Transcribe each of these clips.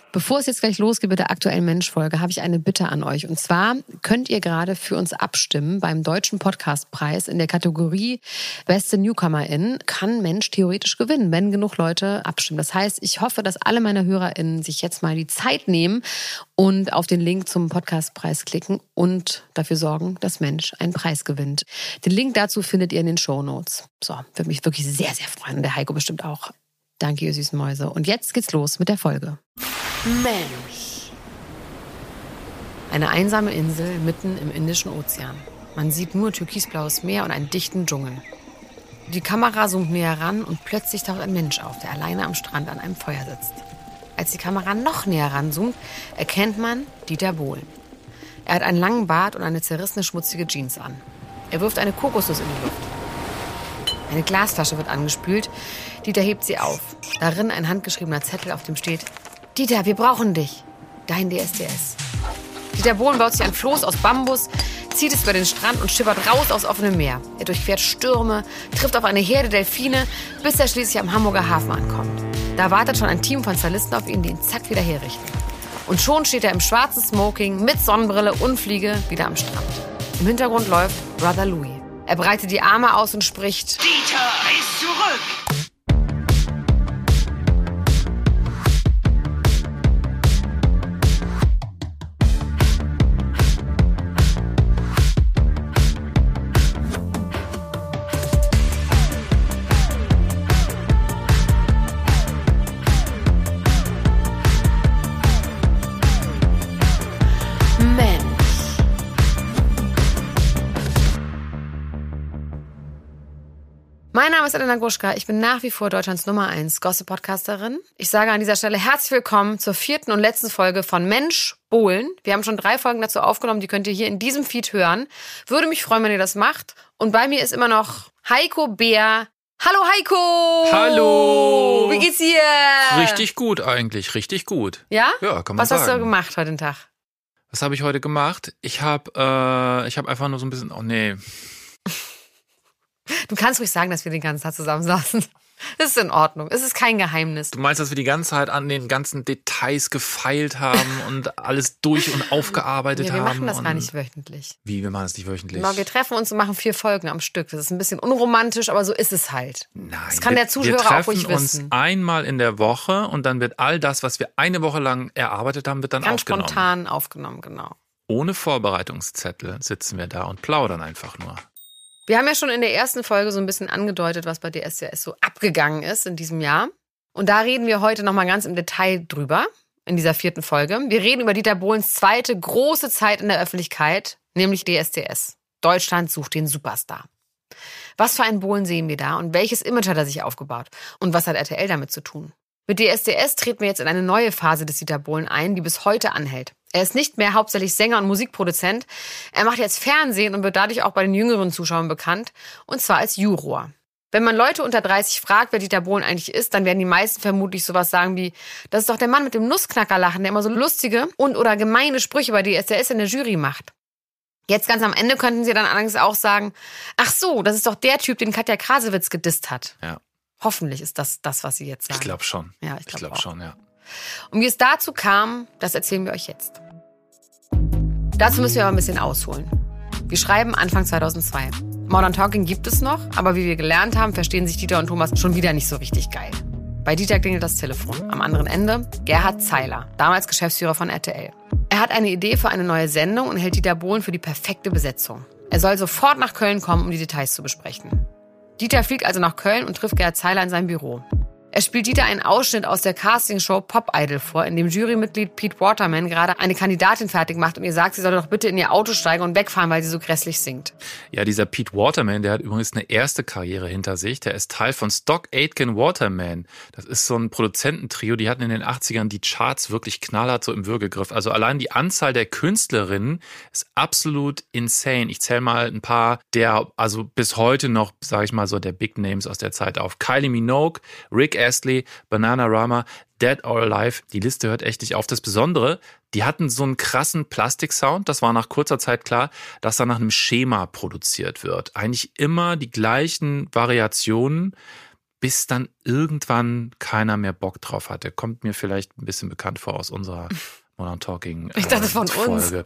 Bevor es jetzt gleich losgeht mit der aktuellen Mensch-Folge, habe ich eine Bitte an euch. Und zwar könnt ihr gerade für uns abstimmen beim Deutschen Podcastpreis in der Kategorie Beste Newcomerin. Kann Mensch theoretisch gewinnen, wenn genug Leute abstimmen. Das heißt, ich hoffe, dass alle meine HörerInnen sich jetzt mal die Zeit nehmen und auf den Link zum Podcastpreis klicken und dafür sorgen, dass Mensch einen Preis gewinnt. Den Link dazu findet ihr in den Shownotes. So, würde mich wirklich sehr, sehr freuen. Und der Heiko bestimmt auch. Danke, ihr süßen Mäuse. Und jetzt geht's los mit der Folge. Mensch. Eine einsame Insel mitten im Indischen Ozean. Man sieht nur türkisblaues Meer und einen dichten Dschungel. Die Kamera zoomt näher ran und plötzlich taucht ein Mensch auf, der alleine am Strand an einem Feuer sitzt. Als die Kamera noch näher ranzoomt, erkennt man Dieter Bohlen. Er hat einen langen Bart und eine zerrissene, schmutzige Jeans an. Er wirft eine Kokosnuss in die Luft. Eine Glasflasche wird angespült. Dieter hebt sie auf. Darin ein handgeschriebener Zettel, auf dem steht: Dieter, wir brauchen dich. Dein DSDS. Dieter Bohlen baut sich ein Floß aus Bambus, zieht es über den Strand und schippert raus aufs offene Meer. Er durchquert Stürme, trifft auf eine Herde Delfine, bis er schließlich am Hamburger Hafen ankommt. Da wartet schon ein Team von Stylisten auf ihn, die ihn zack wieder herrichten. Und schon steht er im schwarzen Smoking mit Sonnenbrille und Fliege wieder am Strand. Im Hintergrund läuft Brother Louis. Er breitet die Arme aus und spricht: Dieter ist zurück! Mein Name ist Elena Gruschka. Ich bin nach wie vor Deutschlands Nummer 1 Gossip-Podcasterin. Ich sage an dieser Stelle herzlich willkommen zur 4. und letzten Folge von Mensch Bohlen. Wir haben schon 3 Folgen dazu aufgenommen, die könnt ihr hier in diesem Feed hören. Würde mich freuen, wenn ihr das macht. Und bei mir ist immer noch Heiko Bär. Hallo Heiko! Hallo! Wie geht's dir? Richtig gut eigentlich, richtig gut. Ja? Ja, kann man Was sagen. hast du gemacht heute den Tag? Was habe ich heute gemacht? Ich hab einfach nur so ein bisschen, Du kannst ruhig sagen, dass wir den ganzen Tag zusammen saßen. Das ist in Ordnung. Es ist kein Geheimnis. Du meinst, dass wir die ganze Zeit an den ganzen Details gefeilt haben und alles durch und aufgearbeitet haben? Ja, wir machen das gar nicht wöchentlich. Wie, wir machen das nicht wöchentlich? Genau, wir treffen uns und machen 4 Folgen am Stück. Das ist ein bisschen unromantisch, aber so ist es halt. Nein. Das kann der Zuhörer auch ruhig wissen. Wir treffen uns einmal in der Woche und dann wird all das, was wir eine Woche lang erarbeitet haben, wird dann ganz aufgenommen. Ganz spontan aufgenommen, genau. Ohne Vorbereitungszettel sitzen wir da und plaudern einfach nur. Wir haben ja schon in der ersten Folge so ein bisschen angedeutet, was bei DSDS so abgegangen ist in diesem Jahr. Und da reden wir heute nochmal ganz im Detail drüber, in dieser 4. Folge. Wir reden über Dieter Bohlens zweite große Zeit in der Öffentlichkeit, nämlich DSDS. Deutschland sucht den Superstar. Was für einen Bohlen sehen wir da und welches Image hat er sich aufgebaut? Und was hat RTL damit zu tun? Mit DSDS treten wir jetzt in eine neue Phase des Dieter Bohlen ein, die bis heute anhält. Er ist nicht mehr hauptsächlich Sänger und Musikproduzent. Er macht jetzt Fernsehen und wird dadurch auch bei den jüngeren Zuschauern bekannt. Und zwar als Juror. Wenn man Leute unter 30 fragt, wer Dieter Bohlen eigentlich ist, dann werden die meisten vermutlich sowas sagen wie: Das ist doch der Mann mit dem Nussknackerlachen, der immer so lustige und oder gemeine Sprüche bei DSDS in der Jury macht. Jetzt ganz am Ende könnten sie dann allerdings auch sagen: Ach so, das ist doch der Typ, den Katja Krasewitz gedisst hat. Ja. Hoffentlich ist das, was sie jetzt sagen. Ich glaube schon. Ja, ich glaube auch. schon, ja. Und wie es dazu kam, das erzählen wir euch jetzt. Dazu müssen wir aber ein bisschen ausholen. Wir schreiben Anfang 2002. Modern Talking gibt es noch, aber wie wir gelernt haben, verstehen sich Dieter und Thomas schon wieder nicht so richtig geil. Bei Dieter klingelt das Telefon. Am anderen Ende Gerhard Zeiler, damals Geschäftsführer von RTL. Er hat eine Idee für eine neue Sendung und hält Dieter Bohlen für die perfekte Besetzung. Er soll sofort nach Köln kommen, um die Details zu besprechen. Dieter fliegt also nach Köln und trifft Gerhard Zeiler in seinem Büro. Er spielt Dieter einen Ausschnitt aus der Castingshow Pop Idol vor, in dem Jurymitglied Pete Waterman gerade eine Kandidatin fertig macht und ihr sagt, sie soll doch bitte in ihr Auto steigen und wegfahren, weil sie so grässlich singt. Ja, dieser Pete Waterman, der hat übrigens eine erste Karriere hinter sich. Der ist Teil von Stock Aitken Waterman. Das ist so ein Produzententrio, die hatten in den 80ern die Charts wirklich knallhart so im Würgegriff. Also allein die Anzahl der Künstlerinnen ist absolut insane. Ich zähle mal ein paar der, also bis heute noch, sage ich mal so, der Big Names aus der Zeit auf. Kylie Minogue, Rick Astley, Bananarama, Dead or Alive. Die Liste hört echt nicht auf. Das Besondere, die hatten so einen krassen Plastiksound. Das war nach kurzer Zeit klar, dass da nach einem Schema produziert wird. Eigentlich immer die gleichen Variationen. bis dann irgendwann keiner mehr Bock drauf hatte. Kommt mir vielleicht ein bisschen bekannt vor aus unserer Modern Talking Ich dachte von Folge.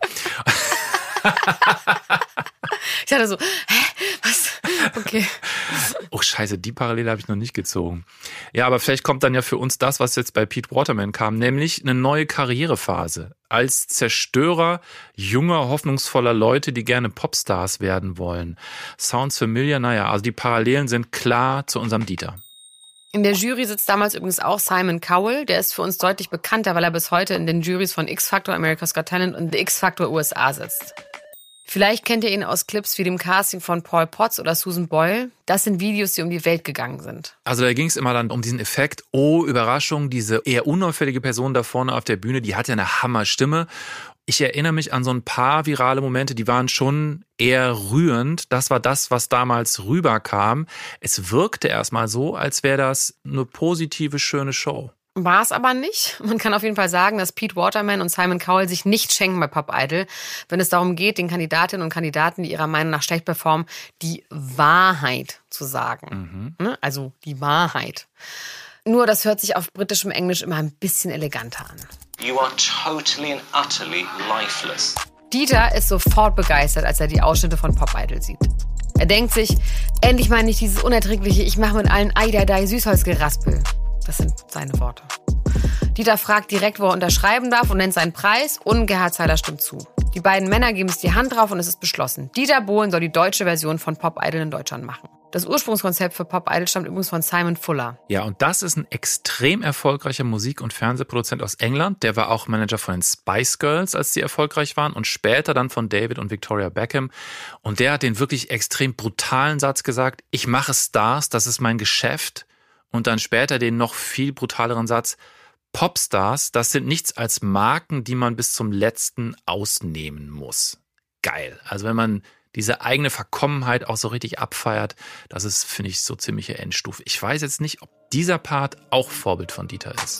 Ich dachte so, was? Okay. Oh scheiße, die Parallele habe ich noch nicht gezogen. Ja, aber vielleicht kommt dann ja für uns das, was jetzt bei Pete Waterman kam, nämlich eine neue Karrierephase. Als Zerstörer junger, hoffnungsvoller Leute, die gerne Popstars werden wollen. Sounds familiar? Naja, also die Parallelen sind klar zu unserem Dieter. In der Jury sitzt damals übrigens auch Simon Cowell. Der ist für uns deutlich bekannter, weil er bis heute in den Jurys von X-Factor, America's Got Talent und The X-Factor USA sitzt. Vielleicht kennt ihr ihn aus Clips wie dem Casting von Paul Potts oder Susan Boyle. Das sind Videos, die um die Welt gegangen sind. Also da ging es immer dann um diesen Effekt, oh Überraschung, diese eher unauffällige Person da vorne auf der Bühne, die hat ja eine Hammerstimme. Ich erinnere mich an so ein paar virale Momente, die waren schon eher rührend. Das war das, was damals rüberkam. Es wirkte erstmal so, als wäre das eine positive, schöne Show. War es aber nicht. Man kann auf jeden Fall sagen, dass Pete Waterman und Simon Cowell sich nicht schenken bei Pop Idol, wenn es darum geht, den Kandidatinnen und Kandidaten, die ihrer Meinung nach schlecht performen, die Wahrheit zu sagen. Also die Wahrheit. Nur das hört sich auf britischem Englisch immer ein bisschen eleganter an. You are totally and utterly lifeless. Dieter ist sofort begeistert, als er die Ausschnitte von Pop Idol sieht. Er denkt sich, endlich mal nicht dieses unerträgliche, ich mache mit allen Eiderdei Süßholzgeraspel. Das sind seine Worte. Dieter fragt direkt, wo er unterschreiben darf und nennt seinen Preis und Gerhard Zeiler stimmt zu. Die beiden Männer geben es die Hand drauf und es ist beschlossen. Dieter Bohlen soll die deutsche Version von Pop Idol in Deutschland machen. Das Ursprungskonzept für Pop Idol stammt übrigens von Simon Fuller. Ja, und das ist ein extrem erfolgreicher Musik- und Fernsehproduzent aus England. Der war auch Manager von den Spice Girls, als die erfolgreich waren, und später dann von David und Victoria Beckham. Und der hat den wirklich extrem brutalen Satz gesagt, ich mache Stars, das ist mein Geschäft. Und dann später den noch viel brutaleren Satz, Popstars, das sind nichts als Marken, die man bis zum letzten ausnehmen muss. Geil. Also wenn man diese eigene Verkommenheit auch so richtig abfeiert, das ist, finde ich, so ziemliche Endstufe. Ich weiß jetzt nicht, ob dieser Part auch Vorbild von Dieter ist.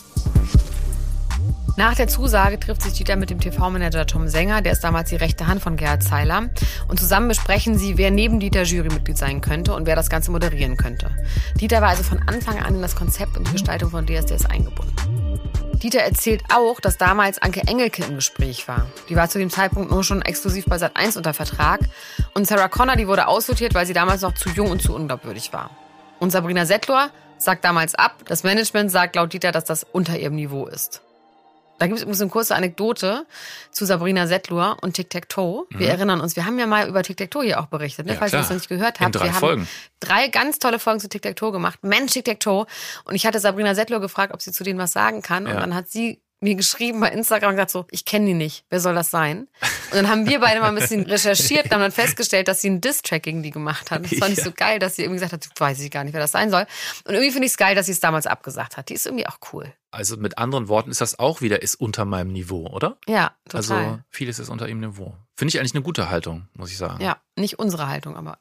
Nach der Zusage trifft sich Dieter mit dem TV-Manager Tom Sänger, der ist damals die rechte Hand von Gerhard Zeiler. Und zusammen besprechen sie, wer neben Dieter Jurymitglied sein könnte und wer das Ganze moderieren könnte. Dieter war also von Anfang an in das Konzept und die Gestaltung von DSDS eingebunden. Dieter erzählt auch, dass damals Anke Engelke im Gespräch war. Die war zu dem Zeitpunkt nur schon exklusiv bei Sat.1 unter Vertrag. Und Sarah Connor, die wurde aussortiert, weil sie damals noch zu jung und zu unglaubwürdig war. Und Sabrina Settler sagt damals ab. Das Management sagt laut Dieter, dass das unter ihrem Niveau ist. Da gibt es übrigens eine kurze Anekdote zu Sabrina Settler und Tic-Tac-Toe. Wir erinnern uns, wir haben ja mal über Tic-Tac-Toe hier auch berichtet, ne? Ja, Falls ihr das noch nicht gehört habt. In 3 wir Folgen. haben 3 ganz tolle Folgen zu Tic-Tac-Toe gemacht. Mensch, Tic-Tac-Toe. Und ich hatte Sabrina Settler gefragt, ob sie zu denen was sagen kann. Und dann hat sie mir geschrieben bei Instagram und gesagt so, ich kenne die nicht, wer soll das sein? Und dann haben wir beide mal ein bisschen recherchiert und haben dann festgestellt, dass sie ein Diss-Track gegen die gemacht hat. Das fand ich so geil, dass sie irgendwie gesagt hat, weiß ich gar nicht, wer das sein soll. Und irgendwie finde ich es geil, dass sie es damals abgesagt hat. Die ist irgendwie auch cool. Also mit anderen Worten ist das auch wieder, ist unter meinem Niveau, oder? Ja, total. Also vieles ist unter ihrem Niveau. Finde ich eigentlich eine gute Haltung, muss ich sagen. Ja, nicht unsere Haltung, aber...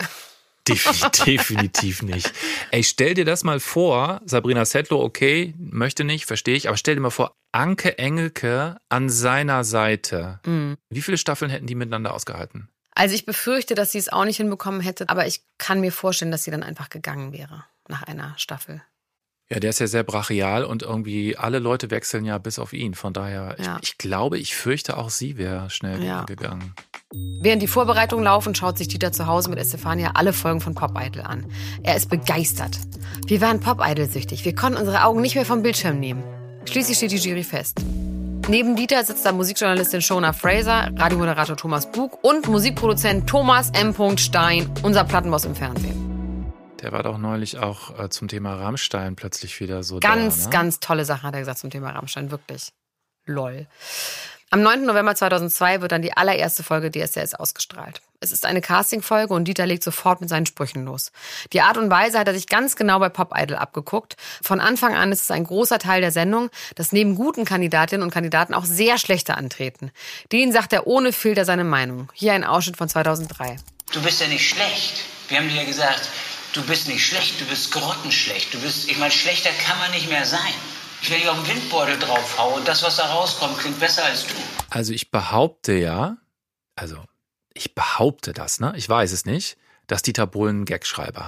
Definitiv nicht. Ey, stell dir das mal vor, Sabrina Settler, okay, möchte nicht, verstehe ich, aber stell dir mal vor, Anke Engelke an seiner Seite. Wie viele Staffeln hätten die miteinander ausgehalten? Also ich befürchte, dass sie es auch nicht hinbekommen hätte, aber ich kann mir vorstellen, dass sie dann einfach gegangen wäre nach einer Staffel. Ja, der ist ja sehr brachial und irgendwie alle Leute wechseln ja bis auf ihn. Von daher, Ja. ich glaube, ich fürchte auch sie wäre schnell gegangen. Während die Vorbereitungen laufen, schaut sich Dieter zu Hause mit Estefania alle Folgen von Pop Idol an. Er ist begeistert. Wir waren Pop Idol süchtig. Wir konnten unsere Augen nicht mehr vom Bildschirm nehmen. Schließlich steht die Jury fest. Neben Dieter sitzt da Musikjournalistin Shona Fraser, Radiomoderator Thomas Bug und Musikproduzent Thomas M. Stein, unser Plattenboss im Fernsehen. Der war doch neulich auch zum Thema Rammstein plötzlich wieder so Ganz, da, ne? ganz tolle Sachen hat er gesagt zum Thema Rammstein, wirklich. Lol. Am 9. November 2002 wird dann die allererste Folge DSDS ausgestrahlt. Es ist eine Castingfolge und Dieter legt sofort mit seinen Sprüchen los. Die Art und Weise hat er sich ganz genau bei Pop Idol abgeguckt. Von Anfang an ist es ein großer Teil der Sendung, dass neben guten Kandidatinnen und Kandidaten auch sehr schlechte antreten. Denen sagt er ohne Filter seine Meinung. Hier ein Ausschnitt von 2003. Du bist ja nicht schlecht. Wir haben dir ja gesagt, du bist nicht schlecht, du bist grottenschlecht. Ich meine, schlechter kann man nicht mehr sein. Wenn ich auf den Windbeutel drauf haue und das, was da rauskommt, klingt besser als du. Also ich behaupte das, ne? Ich weiß es nicht, dass Dieter Bohlen einen Gagschreiber hat.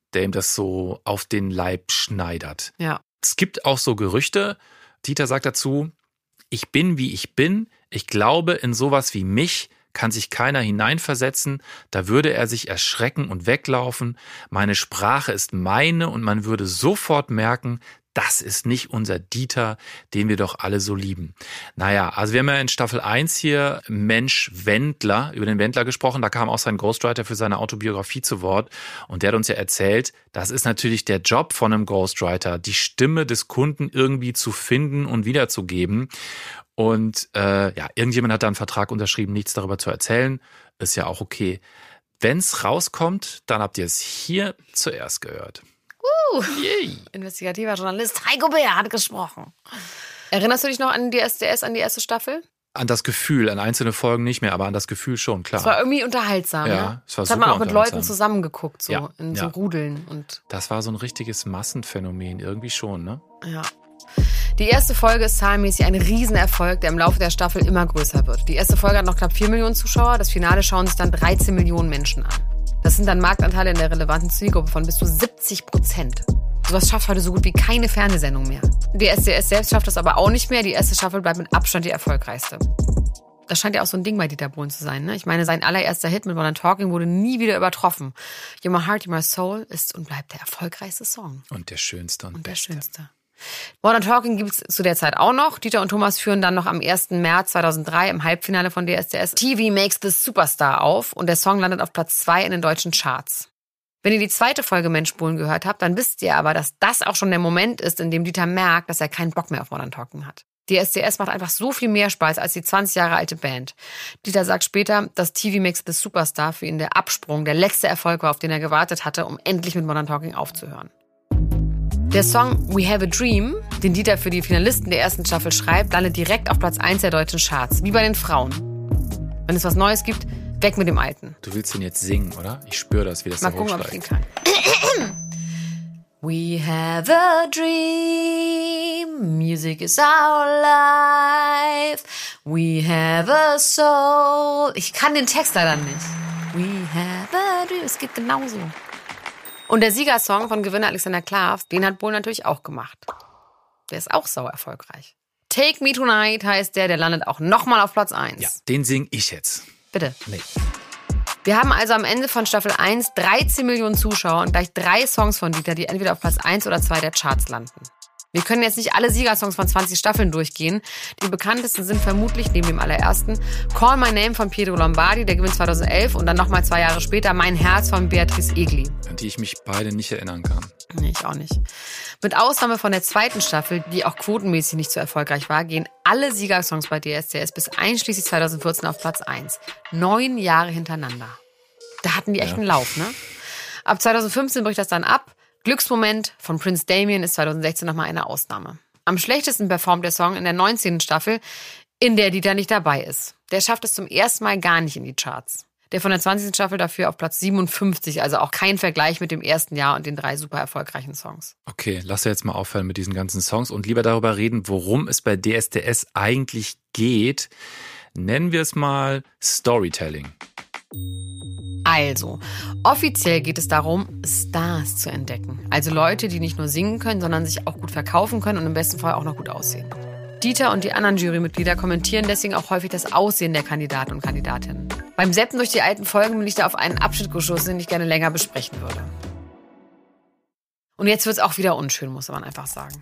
der ihm das so auf den Leib schneidert. Ja. Es gibt auch so Gerüchte. Dieter sagt dazu, ich bin, wie ich bin. Ich glaube, in sowas wie mich kann sich keiner hineinversetzen. Da würde er sich erschrecken und weglaufen. Meine Sprache ist meine und man würde sofort merken, das ist nicht unser Dieter, den wir doch alle so lieben. Naja, also wir haben ja in Staffel 1 hier Mensch Wendler, über den Wendler gesprochen. Da kam auch sein Ghostwriter für seine Autobiografie zu Wort. Und der hat uns ja erzählt, das ist natürlich der Job von einem Ghostwriter, die Stimme des Kunden irgendwie zu finden und wiederzugeben. Und irgendjemand hat da einen Vertrag unterschrieben, nichts darüber zu erzählen. Ist ja auch okay. Wenn es rauskommt, dann habt ihr es hier zuerst gehört. Investigativer Journalist Heiko Bär hat gesprochen. Erinnerst du dich noch an die SDS, an die erste Staffel? An das Gefühl, an einzelne Folgen nicht mehr, aber an das Gefühl schon, klar. Es war irgendwie unterhaltsam, ja. Es war das hat man auch mit Leuten zusammengeguckt, so ja, in so Rudeln. Und das war so ein richtiges Massenphänomen, irgendwie schon, ne? Ja. Die erste Folge ist zahlenmäßig ein Riesenerfolg, der im Laufe der Staffel immer größer wird. Die erste Folge hat noch knapp 4 Millionen Zuschauer, das Finale schauen sich dann 13 Millionen Menschen an. Das sind dann Marktanteile in der relevanten Zielgruppe von bis zu 70%. Sowas schafft heute so gut wie keine Fernsehsendung mehr. Die SDS selbst schafft das aber auch nicht mehr. Die erste Staffel bleibt mit Abstand die erfolgreichste. Das scheint ja auch so ein Ding bei Dieter Bohlen zu sein, ne? Ich meine, sein allererster Hit mit Modern Talking wurde nie wieder übertroffen. You're My Heart, You're My Soul ist und bleibt der erfolgreichste Song. Und der schönste und der schönste. Modern Talking gibt es zu der Zeit auch noch. Dieter und Thomas führen dann noch am 1. März 2003 im Halbfinale von DSDS TV Makes the Superstar auf und der Song landet auf Platz 2 in den deutschen Charts. Wenn ihr die zweite Folge Mensch Bohlen gehört habt, dann wisst ihr aber, dass das auch schon der Moment ist, in dem Dieter merkt, dass er keinen Bock mehr auf Modern Talking hat. Die SDS macht einfach so viel mehr Spaß als die 20 Jahre alte Band. Dieter sagt später, dass TV Makes the Superstar für ihn der Absprung, der letzte Erfolg war, auf den er gewartet hatte, um endlich mit Modern Talking aufzuhören. Der Song We Have a Dream, den Dieter für die Finalisten der ersten Staffel schreibt, landet direkt auf Platz 1 der deutschen Charts, wie bei den Frauen. Wenn es was Neues gibt, weg mit dem Alten. Du willst ihn jetzt singen, oder? Ich spüre das, wie das da hochsteigt. Mal gucken, ob ich ihn kann. We have a dream, music is our life. We have a soul. Ich kann den Text leider nicht. We have a dream, es geht genauso. Und der Siegersong von Gewinner Alexander Klaas, den hat Bohlen natürlich auch gemacht. Der ist auch sauer erfolgreich. Take Me Tonight heißt der landet auch nochmal auf Platz 1. Ja, den sing ich jetzt. Bitte. Nee. Wir haben also am Ende von Staffel 1 13 Millionen Zuschauer und gleich 3 Songs von Dieter, die entweder auf Platz 1 oder 2 der Charts landen. Wir können jetzt nicht alle Siegersongs von 20 Staffeln durchgehen. Die bekanntesten sind vermutlich neben dem allerersten Call My Name von Pietro Lombardi, der gewinnt 2011 und dann nochmal 2 Jahre später Mein Herz von Beatrice Egli. An die ich mich beide nicht erinnern kann. Nee, ich auch nicht. Mit Ausnahme von der zweiten Staffel, die auch quotenmäßig nicht so erfolgreich war, gehen alle Siegersongs bei DSDS bis einschließlich 2014 auf Platz 1. 9 Jahre hintereinander. Da hatten die echt einen Lauf, ne? Ab 2015 bricht das dann ab. Glücksmoment von Prince Damien ist 2016 nochmal eine Ausnahme. Am schlechtesten performt der Song in der 19. Staffel, in der Dieter nicht dabei ist. Der schafft es zum ersten Mal gar nicht in die Charts. Der von der 20. Staffel dafür auf Platz 57, also auch kein Vergleich mit dem ersten Jahr und den 3 super erfolgreichen Songs. Okay, lass jetzt mal aufhören mit diesen ganzen Songs und lieber darüber reden, worum es bei DSDS eigentlich geht. Nennen wir es mal Storytelling. Also, offiziell geht es darum, Stars zu entdecken. Also Leute, die nicht nur singen können, sondern sich auch gut verkaufen können und im besten Fall auch noch gut aussehen. Dieter und die anderen Jurymitglieder kommentieren deswegen auch häufig das Aussehen der Kandidaten und Kandidatinnen. Beim Zappen durch die alten Folgen bin ich da auf einen Abschnitt geschossen, den ich gerne länger besprechen würde. Und jetzt wird es auch wieder unschön, muss man einfach sagen.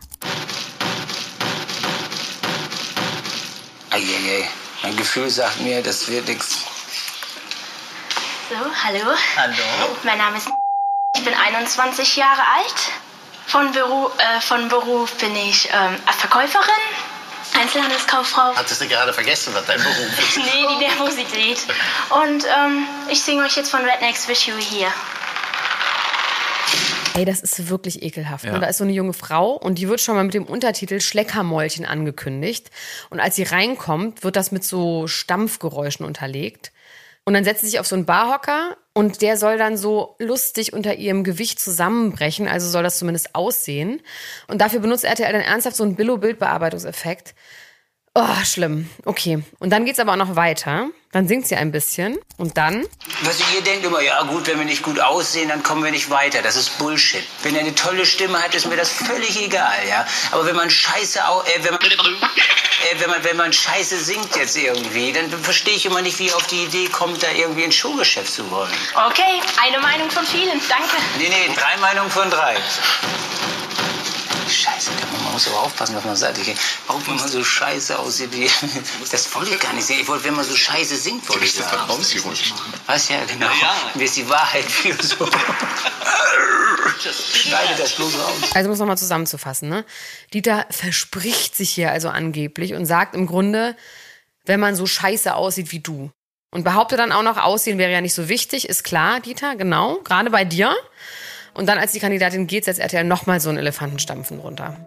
Eieiei, mein Gefühl sagt mir, das wird nichts. So, hallo. Hallo. Mein Name ist. Ich bin 21 Jahre alt. Von Beruf bin ich Verkäuferin, Einzelhandelskauffrau. Hattest du gerade vergessen, was dein Beruf ist? Nee, die Nervosität. Und ich singe euch jetzt von Rednecks Wish You Were Here. Ey, das ist wirklich ekelhaft. Ja. Ne? Da ist so eine junge Frau und die wird schon mal mit dem Untertitel Schleckermäulchen angekündigt. Und als sie reinkommt, wird das mit so Stampfgeräuschen unterlegt. Und dann setzt sie sich auf so einen Barhocker und der soll dann so lustig unter ihrem Gewicht zusammenbrechen. Also soll das zumindest aussehen. Und dafür benutzt RTL dann ernsthaft so einen Billo-Bildbearbeitungseffekt. Oh, schlimm. Okay. Und dann geht's aber auch noch weiter. Dann singt sie ein bisschen. Und dann? Was ihr denkt immer, ja gut, wenn wir nicht gut aussehen, dann kommen wir nicht weiter. Das ist Bullshit. Wenn er eine tolle Stimme hat, ist mir das völlig egal, ja. Aber wenn man wenn man Scheiße singt jetzt irgendwie, dann verstehe ich immer nicht, wie ihr auf die Idee kommt, da irgendwie ein Showgeschäft zu wollen. Okay, eine Meinung von vielen, danke. Nee, 3 Meinungen von 3. Scheiße, man muss aber aufpassen, was man sagt. Auch wenn man so scheiße aussieht, das wollte ich gar nicht sehen. Ich wollte, wenn man so scheiße singt, wollte ich sagen. Was, ja, genau. Ja. Mir ist die Wahrheit viel so. Schneide das bloß raus. Also, um es nochmal zusammenzufassen, ne? Dieter verspricht sich hier also angeblich und sagt im Grunde, wenn man so scheiße aussieht wie du. Und behauptet dann auch noch, Aussehen wäre ja nicht so wichtig, ist klar, Dieter, genau, gerade bei dir. Und dann, als die Kandidatin geht, setzt RTL nochmal so einen Elefantenstampfen runter.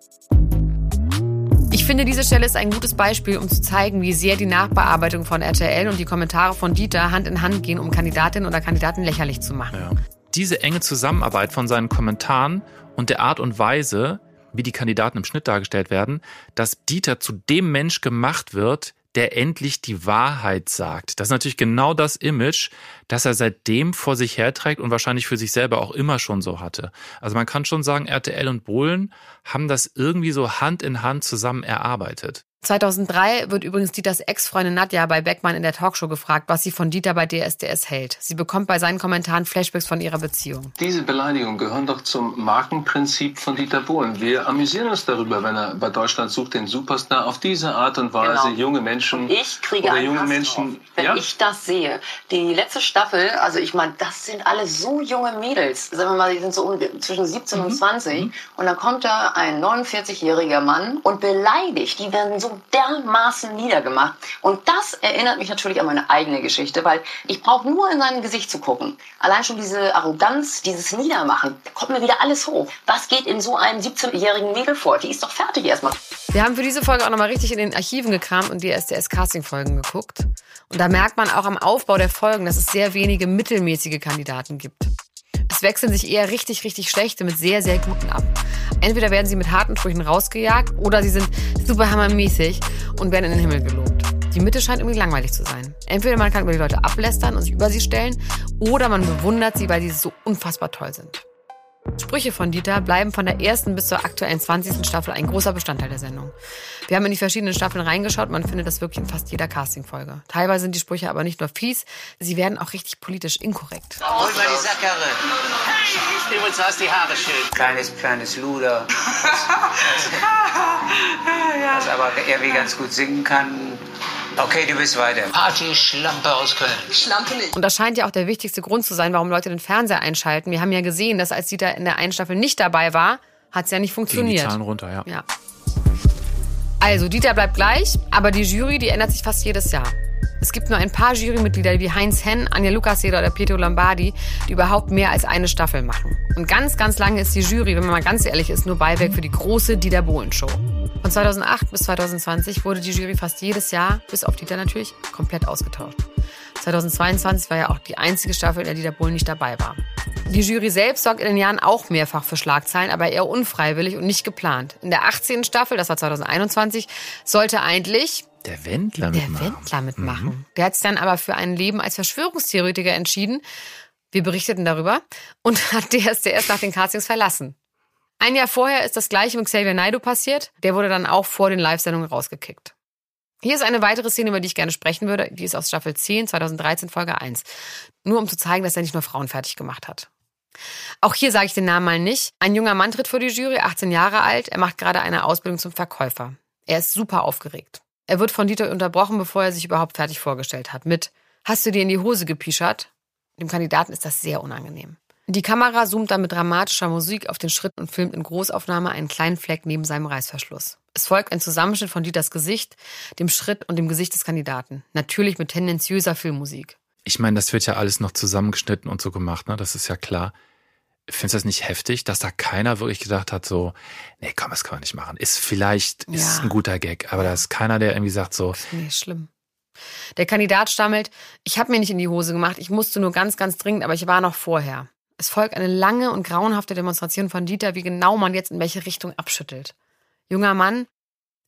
Ich finde, diese Stelle ist ein gutes Beispiel, um zu zeigen, wie sehr die Nachbearbeitung von RTL und die Kommentare von Dieter Hand in Hand gehen, um Kandidatinnen oder Kandidaten lächerlich zu machen. Ja. Diese enge Zusammenarbeit von seinen Kommentaren und der Art und Weise, wie die Kandidaten im Schnitt dargestellt werden, dass Dieter zu dem Mensch gemacht wird, der endlich die Wahrheit sagt. Das ist natürlich genau das Image, das er seitdem vor sich herträgt und wahrscheinlich für sich selber auch immer schon so hatte. Also man kann schon sagen, RTL und Bohlen haben das irgendwie so Hand in Hand zusammen erarbeitet. 2003 wird übrigens Dieters Ex-Freundin Nadja bei Beckmann in der Talkshow gefragt, was sie von Dieter bei DSDS hält. Sie bekommt bei seinen Kommentaren Flashbacks von ihrer Beziehung. Diese Beleidigungen gehören doch zum Markenprinzip von Dieter Bohlen. Wir amüsieren uns darüber, wenn er bei Deutschland sucht den Superstar auf diese Art und Weise junge Menschen. Und ich kriege einen Hass Menschen, drauf, wenn ich das sehe. Die letzte Staffel, also ich meine, das sind alle so junge Mädels. Sagen wir mal, die sind so zwischen 17 und 20. Und dann kommt da ein 49-jähriger Mann und beleidigt. Die werden so dermaßen niedergemacht. Und das erinnert mich natürlich an meine eigene Geschichte, weil ich brauche nur in sein Gesicht zu gucken. Allein schon diese Arroganz, dieses Niedermachen, da kommt mir wieder alles hoch. Was geht in so einem 17-jährigen Mädel vor? Die ist doch fertig erstmal. Wir haben für diese Folge auch nochmal richtig in den Archiven gekramt und die SDS-Casting-Folgen geguckt. Und da merkt man auch am Aufbau der Folgen, dass es sehr wenige mittelmäßige Kandidaten gibt. Es wechseln sich eher richtig, richtig schlechte mit sehr, sehr guten ab. Entweder werden sie mit harten Sprüchen rausgejagt oder sie sind super hammermäßig und werden in den Himmel gelobt. Die Mitte scheint irgendwie langweilig zu sein. Entweder man kann über die Leute ablästern und sich über sie stellen oder man bewundert sie, weil sie so unfassbar toll sind. Sprüche von Dieter bleiben von der ersten bis zur aktuellen 20. Staffel ein großer Bestandteil der Sendung. Wir haben in die verschiedenen Staffeln reingeschaut, man findet das wirklich in fast jeder Castingfolge. Teilweise sind die Sprüche aber nicht nur fies, sie werden auch richtig politisch inkorrekt. Hol mal die Sackkarre. Übrigens hast die Haare schön. Kleines Luder. Das aber irgendwie ganz gut singen kann. Okay, du bist weiter. Party-Schlampe aus Köln. Schlampe nicht. Und das scheint ja auch der wichtigste Grund zu sein, warum Leute den Fernseher einschalten. Wir haben ja gesehen, dass als Dieter in der einen Staffel nicht dabei war, hat es ja nicht funktioniert. Gehen die Zahlen runter, ja. Also, Dieter bleibt gleich, aber die Jury, die ändert sich fast jedes Jahr. Es gibt nur ein paar Jurymitglieder wie Heinz Henn, Anja Lukaseder oder Pietro Lombardi, die überhaupt mehr als eine Staffel machen. Und ganz, ganz lange ist die Jury, wenn man mal ganz ehrlich ist, nur Beiwerk für die große Dieter Bohlen-Show. Von 2008 bis 2020 wurde die Jury fast jedes Jahr, bis auf Dieter natürlich, komplett ausgetauscht. 2022 war ja auch die einzige Staffel, in der Dieter Bohlen nicht dabei war. Die Jury selbst sorgt in den Jahren auch mehrfach für Schlagzeilen, aber eher unfreiwillig und nicht geplant. In der 18. Staffel, das war 2021, sollte eigentlich der Wendler mitmachen. Der hat sich dann aber für ein Leben als Verschwörungstheoretiker entschieden. Wir berichteten darüber und hat DSDS nach den Castings verlassen. Ein Jahr vorher ist das Gleiche mit Xavier Naidoo passiert. Der wurde dann auch vor den Live-Sendungen rausgekickt. Hier ist eine weitere Szene, über die ich gerne sprechen würde. Die ist aus Staffel 10, 2013, Folge 1. Nur um zu zeigen, dass er nicht nur Frauen fertig gemacht hat. Auch hier sage ich den Namen mal nicht. Ein junger Mann tritt vor die Jury, 18 Jahre alt. Er macht gerade eine Ausbildung zum Verkäufer. Er ist super aufgeregt. Er wird von Dieter unterbrochen, bevor er sich überhaupt fertig vorgestellt hat. Mit: Hast du dir in die Hose gepischert? Dem Kandidaten ist das sehr unangenehm. Die Kamera zoomt dann mit dramatischer Musik auf den Schritt und filmt in Großaufnahme einen kleinen Fleck neben seinem Reißverschluss. Es folgt ein Zusammenschnitt von Dieters Gesicht, dem Schritt und dem Gesicht des Kandidaten. Natürlich mit tendenziöser Filmmusik. Ich meine, das wird ja alles noch zusammengeschnitten und so gemacht, ne? Das ist ja klar. Findest du das nicht heftig, dass da keiner wirklich gedacht hat, so, nee, komm, das kann man nicht machen. Ist ein guter Gag, aber da ist keiner, der irgendwie sagt so. Nee, schlimm. Der Kandidat stammelt: Ich habe mir nicht in die Hose gemacht, ich musste nur ganz, ganz dringend, aber ich war noch vorher. Es folgt eine lange und grauenhafte Demonstration von Dieter, wie genau man jetzt in welche Richtung abschüttelt. Junger Mann,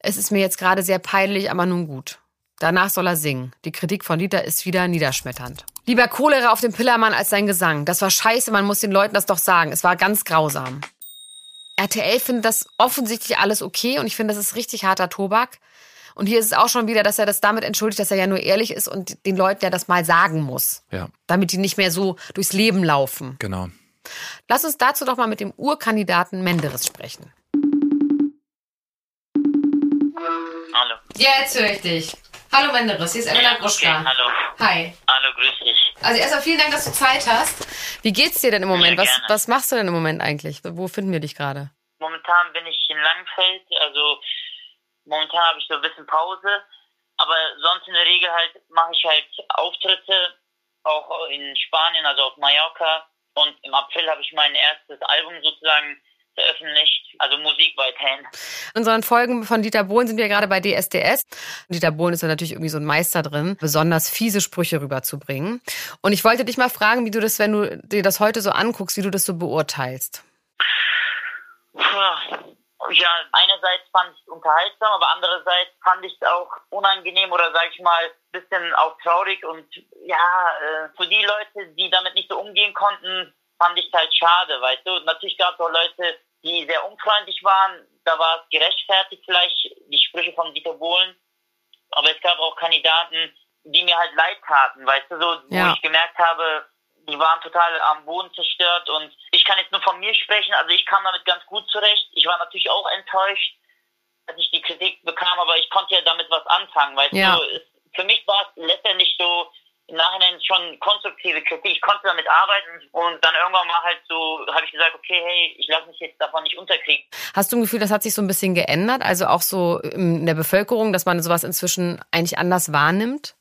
es ist mir jetzt gerade sehr peinlich, aber nun gut. Danach soll er singen. Die Kritik von Dieter ist wieder niederschmetternd. Lieber Cholera auf dem Pillermann als sein Gesang. Das war scheiße, man muss den Leuten das doch sagen. Es war ganz grausam. RTL findet das offensichtlich alles okay und ich finde, das ist richtig harter Tobak. Und hier ist es auch schon wieder, dass er das damit entschuldigt, dass er ja nur ehrlich ist und den Leuten ja das mal sagen muss. Ja. Damit die nicht mehr so durchs Leben laufen. Genau. Lass uns dazu doch mal mit dem Urkandidaten Menderes sprechen. Hallo. Ja, jetzt höre ich dich. Hallo Menderes, hier ist Emila Gruschka. Okay, hallo. Hi. Hallo, grüß dich. Also erstmal vielen Dank, dass du Zeit hast. Wie geht's dir denn im Moment? Was machst du denn im Moment eigentlich? Wo finden wir dich gerade? Momentan bin ich in Langenfeld, also momentan habe ich so ein bisschen Pause, aber sonst in der Regel halt mache ich halt Auftritte, auch in Spanien, also auf Mallorca, und im April habe ich mein erstes Album sozusagen veröffentlicht, also Musik weiterhin. In unseren Folgen von Dieter Bohlen sind wir gerade bei DSDS. Dieter Bohlen ist ja natürlich irgendwie so ein Meister drin, besonders fiese Sprüche rüberzubringen. Und ich wollte dich mal fragen, wie du das, wenn du dir das heute so anguckst, wie du das so beurteilst. Ja, einerseits fand ich es unterhaltsam, aber andererseits fand ich es auch unangenehm oder sag ich mal ein bisschen auch traurig und ja, für die Leute, die damit nicht so umgehen konnten, fand ich es halt schade, weißt du. Natürlich gab es auch Leute, die sehr unfreundlich waren, da war es gerechtfertigt vielleicht, die Sprüche von Dieter Bohlen, aber es gab auch Kandidaten, die mir halt leid taten, weißt du, so, wo ich gemerkt habe, die waren total am Boden zerstört und ich kann jetzt nur von mir sprechen, also ich kam damit ganz gut zurecht. Ich war natürlich auch enttäuscht, dass ich die Kritik bekam, aber ich konnte ja damit was anfangen, weißt du. Für mich war es letztendlich so im Nachhinein schon konstruktive Kritik. Ich konnte damit arbeiten und dann irgendwann mal halt so, habe ich gesagt, okay, hey, ich lasse mich jetzt davon nicht unterkriegen. Hast du ein Gefühl, das hat sich so ein bisschen geändert, also auch so in der Bevölkerung, dass man sowas inzwischen eigentlich anders wahrnimmt?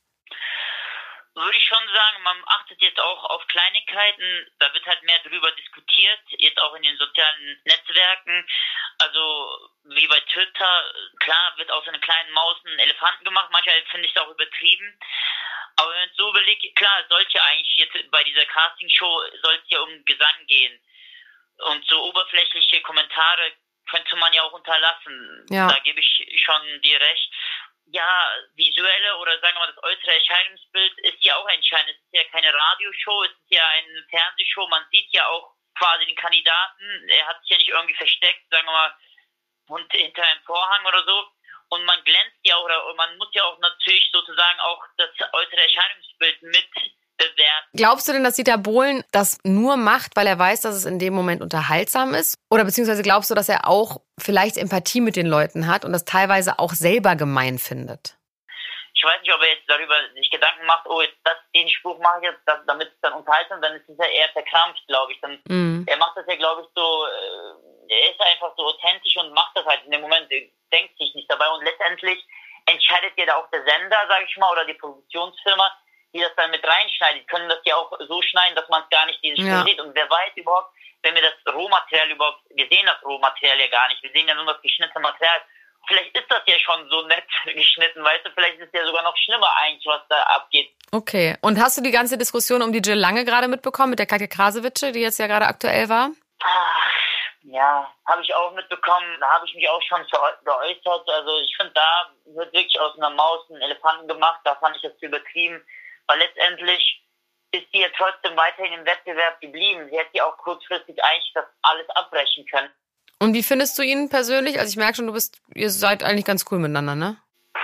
Würde ich schon sagen, man achtet jetzt auch auf Kleinigkeiten, da wird halt mehr drüber diskutiert, jetzt auch in den sozialen Netzwerken, also wie bei Twitter, klar wird aus einer kleinen Maus einen Elefanten gemacht, manchmal finde ich es auch übertrieben, aber wenn man es so überlegt, klar, es sollte ja eigentlich jetzt bei dieser Castingshow, soll es ja um Gesang gehen und so oberflächliche Kommentare könnte man ja auch unterlassen, da gebe ich schon dir recht. Ja, visuelle oder sagen wir mal das äußere Erscheinungsbild ist ja auch entscheidend. Es ist ja keine Radioshow, es ist ja eine Fernsehshow. Man sieht ja auch quasi den Kandidaten. Er hat sich ja nicht irgendwie versteckt, sagen wir mal, hinter einem Vorhang oder so. Und man glänzt ja oder man muss ja auch natürlich sozusagen auch das äußere Erscheinungsbild mit bewerten. Glaubst du denn, dass Dieter Bohlen das nur macht, weil er weiß, dass es in dem Moment unterhaltsam ist? Oder beziehungsweise glaubst du, dass er auch vielleicht Empathie mit den Leuten hat und das teilweise auch selber gemein findet? Ich weiß nicht, ob er jetzt darüber sich Gedanken macht, oh, jetzt den Spruch mache ich jetzt, damit es dann unterhaltsam ist, dann ist es ja eher verkrampft, glaube ich. Dann, er macht das ja, glaube ich, so, er ist einfach so authentisch und macht das halt in dem Moment, denkt sich nicht dabei. Und letztendlich entscheidet ja da auch der Sender, sage ich mal, oder die Produktionsfirma, die das dann mit reinschneidet, können das ja auch so schneiden, dass man es gar nicht diesen Spruch sieht. Und wer weiß überhaupt, wenn wir das Rohmaterial wir sehen das Rohmaterial ja gar nicht, wir sehen ja nur das geschnittene Material. Vielleicht ist das ja schon so nett geschnitten, weißt du, vielleicht ist es ja sogar noch schlimmer eigentlich, was da abgeht. Okay, und hast du die ganze Diskussion um die Jill Lange gerade mitbekommen, mit der Katja Krasewitsche, die jetzt ja gerade aktuell war? Ja, habe ich auch mitbekommen, da habe ich mich auch schon geäußert, also ich finde, da wird wirklich aus einer Maus ein Elefanten gemacht, da fand ich das zu übertrieben. Aber letztendlich ist sie ja trotzdem weiterhin im Wettbewerb geblieben. Sie hätte ja auch kurzfristig eigentlich das alles abbrechen können. Und wie findest du ihn persönlich? Also ich merke schon, ihr seid eigentlich ganz cool miteinander, ne?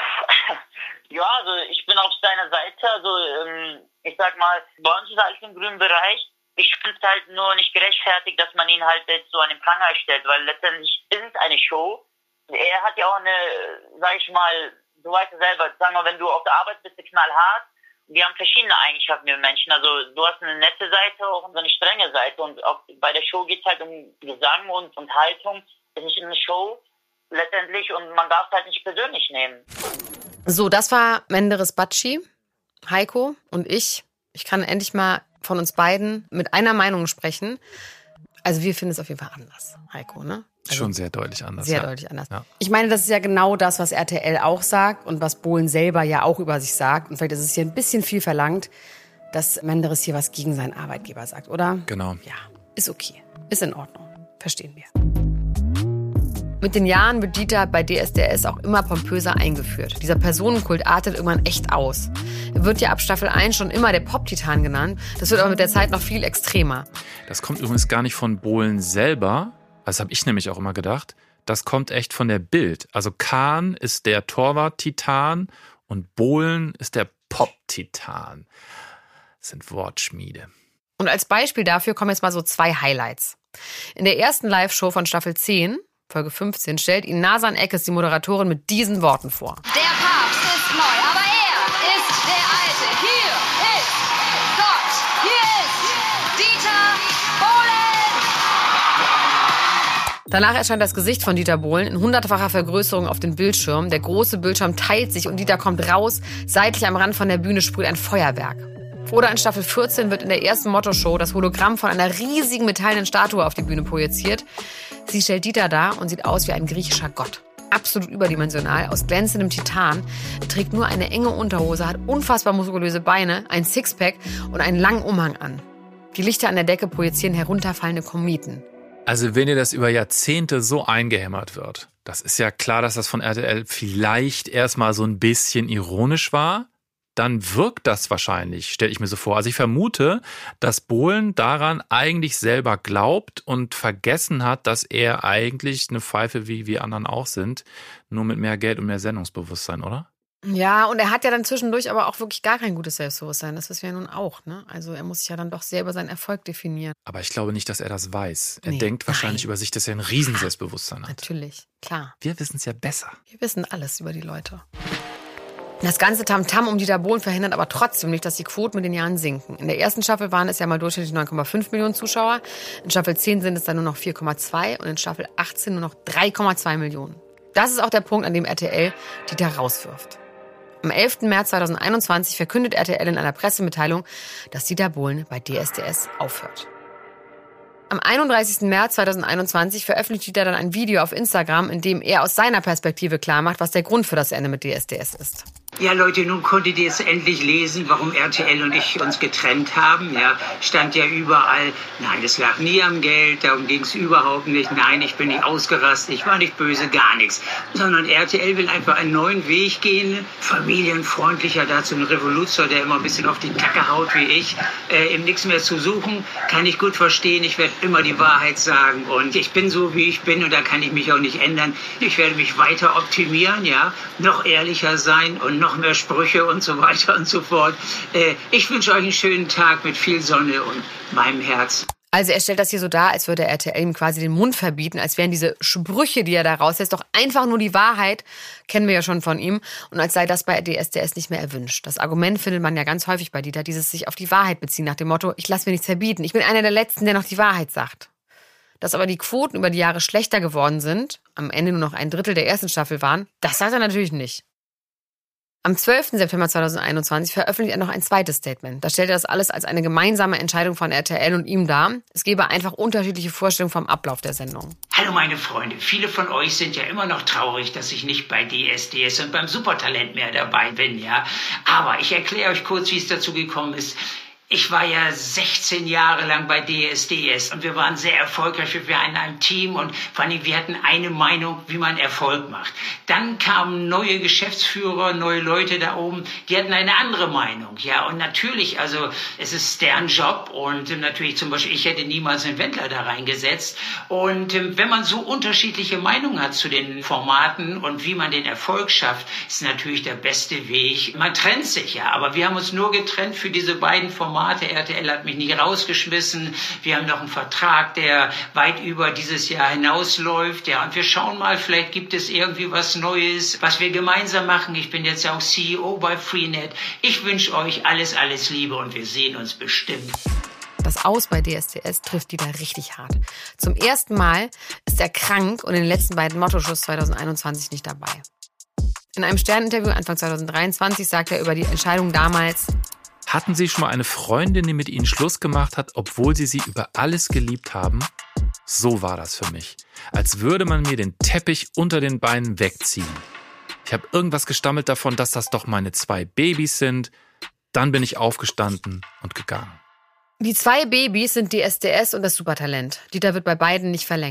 Ja, also ich bin auf seiner Seite. Also ich sag mal, bei uns ist alles im grünen Bereich. Ich finde es halt nur nicht gerechtfertigt, dass man ihn halt jetzt so an den Pranger stellt, weil letztendlich ist es eine Show. Er hat ja auch eine, sag ich mal, du weißt ja selber, sagen wir, wenn du auf der Arbeit bist, knallhart. Wir haben verschiedene Eigenschaften, wir Menschen. Also du hast eine nette Seite, auch so eine strenge Seite. Und auch bei der Show geht es halt um Gesang und Haltung. Es ist eine Show letztendlich und man darf es halt nicht persönlich nehmen. So, das war Menderes Batschi, Heiko und ich. Ich kann endlich mal von uns beiden mit einer Meinung sprechen. Also wir finden es auf jeden Fall anders, Heiko, ne? Also schon sehr deutlich anders. Sehr deutlich anders. Ja. Ich meine, das ist ja genau das, was RTL auch sagt und was Bohlen selber ja auch über sich sagt. Und vielleicht ist es hier ein bisschen viel verlangt, dass Menderes hier was gegen seinen Arbeitgeber sagt, oder? Genau. Ja, ist okay. Ist in Ordnung. Verstehen wir. Mit den Jahren wird Dieter bei DSDS auch immer pompöser eingeführt. Dieser Personenkult artet irgendwann echt aus. Er wird ja ab Staffel 1 schon immer der Pop-Titan genannt. Das wird aber mit der Zeit noch viel extremer. Das kommt übrigens gar nicht von Bohlen selber. Das habe ich nämlich auch immer gedacht. Das kommt echt von der Bild. Also Kahn ist der Torwart-Titan und Bohlen ist der Pop-Titan. Das sind Wortschmiede. Und als Beispiel dafür kommen jetzt mal so 2 Highlights. In der ersten Live-Show von Staffel 10, Folge 15, stellt ihn Nasan Eckes, die Moderatorin, mit diesen Worten vor. Der Papst ist neu, aber er ist der Alte. Hier ist Gott. Hier ist Dieter Bohlen. Danach erscheint das Gesicht von Dieter Bohlen in 100-facher Vergrößerung auf den Bildschirm. Der große Bildschirm teilt sich und Dieter kommt raus. Seitlich am Rand von der Bühne sprüht ein Feuerwerk. Oder in Staffel 14 wird in der ersten Motto-Show das Hologramm von einer riesigen metallenen Statue auf die Bühne projiziert. Sie stellt Dieter dar und sieht aus wie ein griechischer Gott. Absolut überdimensional, aus glänzendem Titan, trägt nur eine enge Unterhose, hat unfassbar muskulöse Beine, ein Sixpack und einen langen Umhang an. Die Lichter an der Decke projizieren herunterfallende Kometen. Also wenn dir das über Jahrzehnte so eingehämmert wird, das ist ja klar, dass das von RTL vielleicht erstmal so ein bisschen ironisch war. Dann wirkt das wahrscheinlich, stelle ich mir so vor. Also ich vermute, dass Bohlen daran eigentlich selber glaubt und vergessen hat, dass er eigentlich eine Pfeife, wie wir anderen auch sind, nur mit mehr Geld und mehr Sendungsbewusstsein, oder? Ja, und er hat ja dann zwischendurch aber auch wirklich gar kein gutes Selbstbewusstsein. Das wissen wir ja nun auch, ne? Also er muss sich ja dann doch sehr über seinen Erfolg definieren. Aber ich glaube nicht, dass er das weiß. Er denkt wahrscheinlich über sich, dass er ein Riesenselbstbewusstsein hat. Natürlich, klar. Wir wissen es ja besser. Wir wissen alles über die Leute. Das ganze Tamtam um Dieter Bohlen verhindert aber trotzdem nicht, dass die Quoten mit den Jahren sinken. In der ersten Staffel waren es ja mal durchschnittlich 9,5 Millionen Zuschauer. In Staffel 10 sind es dann nur noch 4,2 und in Staffel 18 nur noch 3,2 Millionen. Das ist auch der Punkt, an dem RTL Dieter rauswirft. Am 11. März 2021 verkündet RTL in einer Pressemitteilung, dass Dieter Bohlen bei DSDS aufhört. Am 31. März 2021 veröffentlicht Dieter dann ein Video auf Instagram, in dem er aus seiner Perspektive klarmacht, was der Grund für das Ende mit DSDS ist. Ja, Leute, nun konntet ihr es endlich lesen, warum RTL und ich uns getrennt haben. Ja, stand ja überall, nein, es lag nie am Geld, darum ging es überhaupt nicht. Nein, ich bin nicht ausgerastet, ich war nicht böse, gar nichts. Sondern RTL will einfach einen neuen Weg gehen, familienfreundlicher, dazu ein Revoluzer, der immer ein bisschen auf die Kacke haut wie ich. Ihm nichts mehr zu suchen, kann ich gut verstehen. Ich werde immer die Wahrheit sagen und ich bin so, wie ich bin und da kann ich mich auch nicht ändern. Ich werde mich weiter optimieren, ja, noch ehrlicher sein und noch mehr Sprüche und so weiter und so fort. Ich wünsche euch einen schönen Tag mit viel Sonne und meinem Herz. Also er stellt das hier so dar, als würde RTL ihm quasi den Mund verbieten, als wären diese Sprüche, die er da rauslässt, doch einfach nur die Wahrheit, kennen wir ja schon von ihm, und als sei das bei DSDS nicht mehr erwünscht. Das Argument findet man ja ganz häufig bei Dieter, dieses sich auf die Wahrheit beziehen, nach dem Motto, ich lasse mir nichts verbieten, ich bin einer der Letzten, der noch die Wahrheit sagt. Dass aber die Quoten über die Jahre schlechter geworden sind, am Ende nur noch 1/3 der ersten Staffel waren, das sagt er natürlich nicht. Am 12. September 2021 veröffentlicht er noch ein zweites Statement. Da stellt er das alles als eine gemeinsame Entscheidung von RTL und ihm dar. Es gebe einfach unterschiedliche Vorstellungen vom Ablauf der Sendung. Hallo meine Freunde, viele von euch sind ja immer noch traurig, dass ich nicht bei DSDS und beim Supertalent mehr dabei bin, ja. Aber ich erkläre euch kurz, wie es dazu gekommen ist. Ich war ja 16 Jahre lang bei DSDS und wir waren sehr erfolgreich. Wir waren in einem Team und vor allem wir hatten eine Meinung, wie man Erfolg macht. Dann kamen neue Geschäftsführer, neue Leute da oben, die hatten eine andere Meinung. Ja, und natürlich, also es ist deren Job und natürlich zum Beispiel, ich hätte niemals einen Wendler da reingesetzt. Und wenn man so unterschiedliche Meinungen hat zu den Formaten und wie man den Erfolg schafft, ist natürlich der beste Weg. Man trennt sich ja, aber wir haben uns nur getrennt für diese beiden Formate. RTL hat mich nicht rausgeschmissen. Wir haben noch einen Vertrag, der weit über dieses Jahr hinausläuft. Ja, und wir schauen mal, vielleicht gibt es irgendwie was Neues, was wir gemeinsam machen. Ich bin jetzt auch CEO bei Freenet. Ich wünsche euch alles, alles Liebe und wir sehen uns bestimmt. Das Aus bei DSDS trifft Dieter richtig hart. Zum ersten Mal ist er krank und in den letzten beiden Motto-Shows 2021 nicht dabei. In einem Stern-Interview Anfang 2023 sagt er über die Entscheidung damals: Hatten Sie schon mal eine Freundin, die mit Ihnen Schluss gemacht hat, obwohl Sie sie über alles geliebt haben? So war das für mich. Als würde man mir den Teppich unter den Beinen wegziehen. Ich habe irgendwas gestammelt davon, dass das doch meine 2 Babys sind. Dann bin ich aufgestanden und gegangen. Die 2 Babys sind DSDS und das Supertalent. Dieter wird bei beiden nicht verlängert.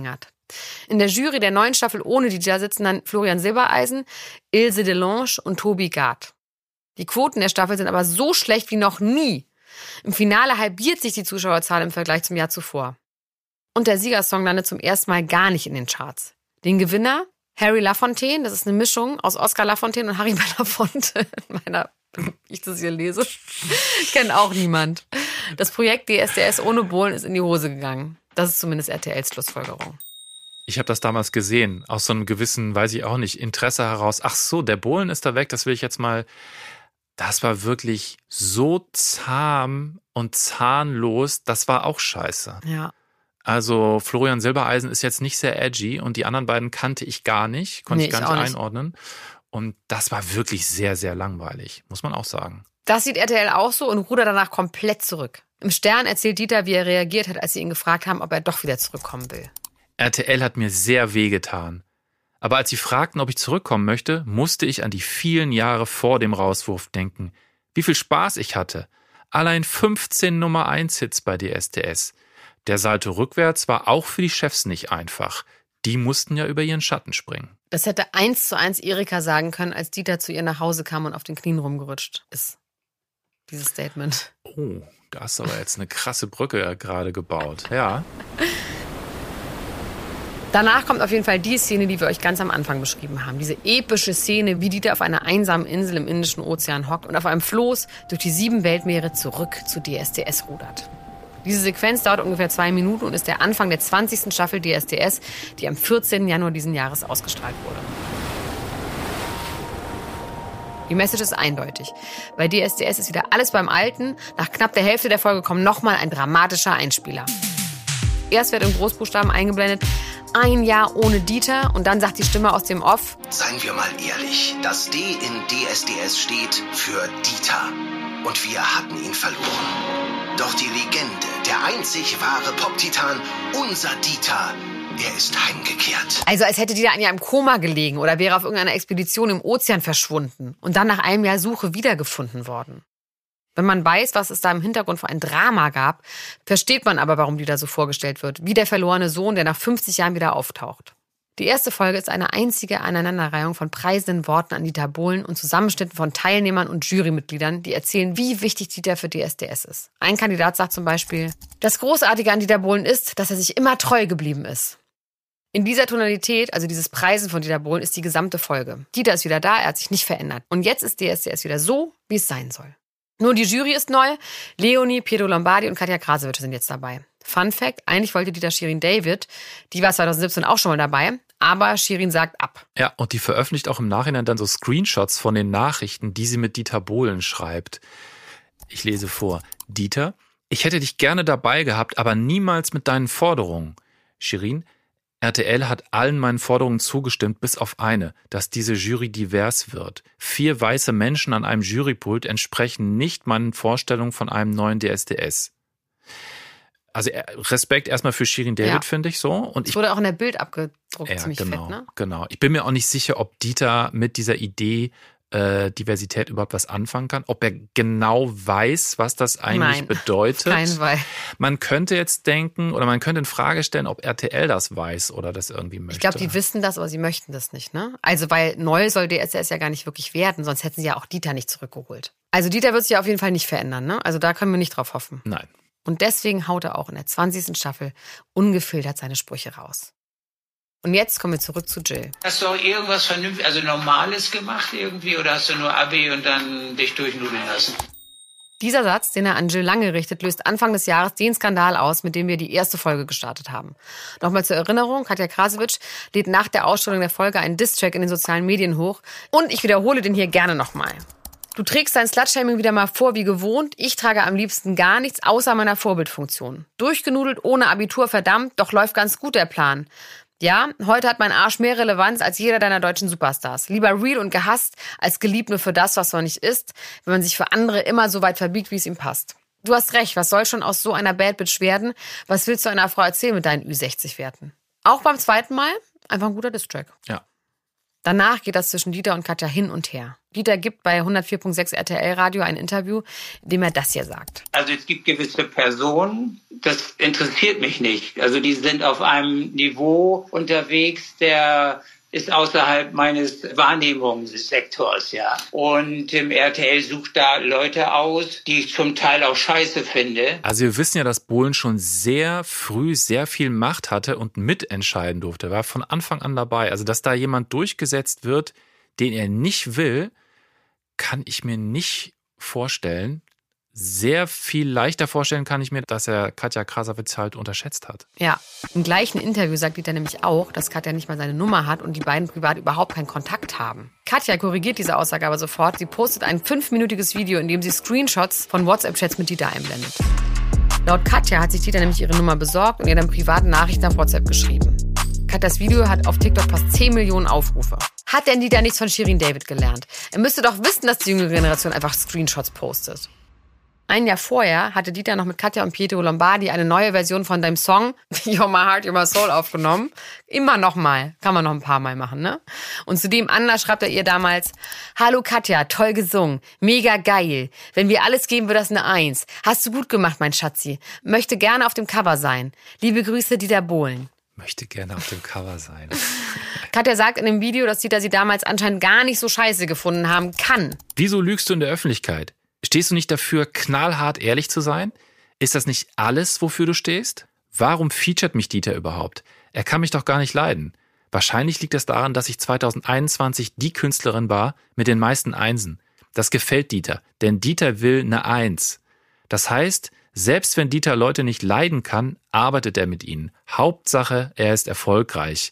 In der Jury der neuen Staffel ohne Dieter sitzen dann Florian Silbereisen, Ilse Delange und Tobi Gard. Die Quoten der Staffel sind aber so schlecht wie noch nie. Im Finale halbiert sich die Zuschauerzahl im Vergleich zum Jahr zuvor. Und der Siegersong landet zum ersten Mal gar nicht in den Charts. Den Gewinner, Harry Lafontaine, das ist eine Mischung aus Oscar Lafontaine und Harry Belafonte, wie ich das hier lese, kennt auch niemand. Das Projekt DSDS ohne Bohlen ist in die Hose gegangen. Das ist zumindest RTLs Schlussfolgerung. Ich habe das damals gesehen, aus so einem gewissen, weiß ich auch nicht, Interesse heraus. Ach so, der Bohlen ist da weg, das will ich jetzt mal. Das war wirklich so zahm und zahnlos, das war auch scheiße. Ja. Also Florian Silbereisen ist jetzt nicht sehr edgy und die anderen beiden kannte ich gar nicht, konnte ich gar nicht einordnen. Und das war wirklich sehr, sehr langweilig, muss man auch sagen. Das sieht RTL auch so und rudert danach komplett zurück. Im Stern erzählt Dieter, wie er reagiert hat, als sie ihn gefragt haben, ob er doch wieder zurückkommen will. RTL hat mir sehr wehgetan. Aber als sie fragten, ob ich zurückkommen möchte, musste ich an die vielen Jahre vor dem Rauswurf denken. Wie viel Spaß ich hatte. Allein 15 Nummer-1-Hits bei DSDS. Der Salto rückwärts war auch für die Chefs nicht einfach. Die mussten ja über ihren Schatten springen. Das hätte 1:1 Erika sagen können, als Dieter zu ihr nach Hause kam und auf den Knien rumgerutscht ist. Dieses Statement. Oh, da hast du aber jetzt eine krasse Brücke gerade gebaut. Ja. Danach kommt auf jeden Fall die Szene, die wir euch ganz am Anfang beschrieben haben. Diese epische Szene, wie Dieter auf einer einsamen Insel im Indischen Ozean hockt und auf einem Floß durch die 7 Weltmeere zurück zu DSDS rudert. Diese Sequenz dauert ungefähr 2 Minuten und ist der Anfang der 20. Staffel DSDS, die am 14. Januar diesen Jahres ausgestrahlt wurde. Die Message ist eindeutig. Bei DSDS ist wieder alles beim Alten. Nach knapp der Hälfte der Folge kommt nochmal ein dramatischer Einspieler. Erst wird in Großbuchstaben eingeblendet: 1 Jahr ohne Dieter, und dann sagt die Stimme aus dem Off: Seien wir mal ehrlich, das D in DSDS steht für Dieter. Und wir hatten ihn verloren. Doch die Legende, der einzig wahre Pop-Titan, unser Dieter, er ist heimgekehrt. Also als hätte Dieter in einem Koma gelegen oder wäre auf irgendeiner Expedition im Ozean verschwunden und dann nach einem Jahr Suche wiedergefunden worden. Wenn man weiß, was es da im Hintergrund für ein Drama gab, versteht man aber, warum Dieter so vorgestellt wird, wie der verlorene Sohn, der nach 50 Jahren wieder auftaucht. Die erste Folge ist eine einzige Aneinanderreihung von preisenden Worten an Dieter Bohlen und Zusammenschnitten von Teilnehmern und Jurymitgliedern, die erzählen, wie wichtig Dieter für DSDS ist. Ein Kandidat sagt zum Beispiel: Das Großartige an Dieter Bohlen ist, dass er sich immer treu geblieben ist. In dieser Tonalität, also dieses Preisen von Dieter Bohlen, ist die gesamte Folge. Dieter ist wieder da, er hat sich nicht verändert. Und jetzt ist DSDS wieder so, wie es sein soll. Nur die Jury ist neu. Leonie, Pietro Lombardi und Katja Krasowitsch sind jetzt dabei. Fun Fact: Eigentlich wollte Dieter Shirin David, die war 2017 auch schon mal dabei, aber Shirin sagt ab. Ja, und die veröffentlicht auch im Nachhinein dann so Screenshots von den Nachrichten, die sie mit Dieter Bohlen schreibt. Ich lese vor: Dieter, ich hätte dich gerne dabei gehabt, aber niemals mit deinen Forderungen. Shirin: RTL hat allen meinen Forderungen zugestimmt, bis auf eine, dass diese Jury divers wird. 4 weiße Menschen an einem Jurypult entsprechen nicht meinen Vorstellungen von einem neuen DSDS. Also Respekt erstmal für Shirin David, finde ich so. Und es wurde auch in der Bild abgedruckt, ziemlich genau, fett, ne? Genau. Ich bin mir auch nicht sicher, ob Dieter mit dieser Idee Diversität überhaupt was anfangen kann, ob er genau weiß, was das eigentlich bedeutet. Kein Fall. Man könnte jetzt denken oder man könnte in Frage stellen, ob RTL das weiß oder das irgendwie möchte. Ich glaube, die wissen das, aber sie möchten das nicht, ne? Also, weil neu soll DSDS ja gar nicht wirklich werden, sonst hätten sie ja auch Dieter nicht zurückgeholt. Also Dieter wird sich ja auf jeden Fall nicht verändern, ne? Also da können wir nicht drauf hoffen. Nein. Und deswegen haut er auch in der 20. Staffel ungefiltert seine Sprüche raus. Und jetzt kommen wir zurück zu Jill. Hast du auch irgendwas vernünftig, also Normales gemacht irgendwie, oder hast du nur Abi und dann dich durchnudeln lassen? Dieser Satz, den er an Jill Lange richtet, löst Anfang des Jahres den Skandal aus, mit dem wir die erste Folge gestartet haben. Nochmal zur Erinnerung: Katja Krasowitsch lädt nach der Ausstrahlung der Folge einen Diss-Track in den sozialen Medien hoch. Und ich wiederhole den hier gerne nochmal. Du trägst dein Slut-Shaming wieder mal vor wie gewohnt. Ich trage am liebsten gar nichts außer meiner Vorbildfunktion. Durchgenudelt, ohne Abitur, verdammt, doch läuft ganz gut der Plan. Ja, heute hat mein Arsch mehr Relevanz als jeder deiner deutschen Superstars. Lieber real und gehasst, als geliebt nur für das, was man nicht ist, wenn man sich für andere immer so weit verbiegt, wie es ihm passt. Du hast recht, was soll schon aus so einer Bad Bitch werden? Was willst du einer Frau erzählen mit deinen Ü60-Werten? Auch beim zweiten Mal einfach ein guter Diss-Track. Ja. Danach geht das zwischen Dieter und Katja hin und her. Dieter gibt bei 104.6 RTL Radio ein Interview, in dem er das hier sagt. Also es gibt gewisse Personen, das interessiert mich nicht. Also die sind auf einem Niveau unterwegs, der ist außerhalb meines Wahrnehmungssektors, ja. Und RTL sucht da Leute aus, die ich zum Teil auch scheiße finde. Also wir wissen ja, dass Bohlen schon sehr früh sehr viel Macht hatte und mitentscheiden durfte. Er war von Anfang an dabei. Also dass da jemand durchgesetzt wird, den er nicht will, kann ich mir nicht vorstellen. Sehr viel leichter vorstellen kann ich mir, dass er Katja Krasavice halt unterschätzt hat. Ja, im gleichen Interview sagt Dieter nämlich auch, dass Katja nicht mal seine Nummer hat und die beiden privat überhaupt keinen Kontakt haben. Katja korrigiert diese Aussage aber sofort. Sie postet ein 5-minütiges Video, in dem sie Screenshots von WhatsApp-Chats mit Dieter einblendet. Laut Katja hat sich Dieter nämlich ihre Nummer besorgt und ihr dann privaten Nachrichten auf WhatsApp geschrieben. Katjas Video hat auf TikTok fast 10 Millionen Aufrufe. Hat denn Dieter nichts von Shirin David gelernt? Er müsste doch wissen, dass die jüngere Generation einfach Screenshots postet. Ein Jahr vorher hatte Dieter noch mit Katja und Pietro Lombardi eine neue Version von deinem Song You're My Heart, You're My Soul aufgenommen. Immer noch mal. Kann man noch ein paar Mal machen, ne? Und zudem Anna schreibt er ihr damals: Hallo Katja, toll gesungen. Mega geil. Wenn wir alles geben, wird das eine 1. Hast du gut gemacht, mein Schatzi. Möchte gerne auf dem Cover sein. Liebe Grüße, Dieter Bohlen. Möchte gerne auf dem Cover sein. Katja sagt in dem Video, dass Dieter sie damals anscheinend gar nicht so scheiße gefunden haben kann. Wieso lügst du in der Öffentlichkeit? Stehst du nicht dafür, knallhart ehrlich zu sein? Ist das nicht alles, wofür du stehst? Warum featuret mich Dieter überhaupt? Er kann mich doch gar nicht leiden. Wahrscheinlich liegt es daran, dass ich 2021 die Künstlerin war mit den meisten Einsen. Das gefällt Dieter, denn Dieter will eine 1. Das heißt, selbst wenn Dieter Leute nicht leiden kann, arbeitet er mit ihnen. Hauptsache, er ist erfolgreich.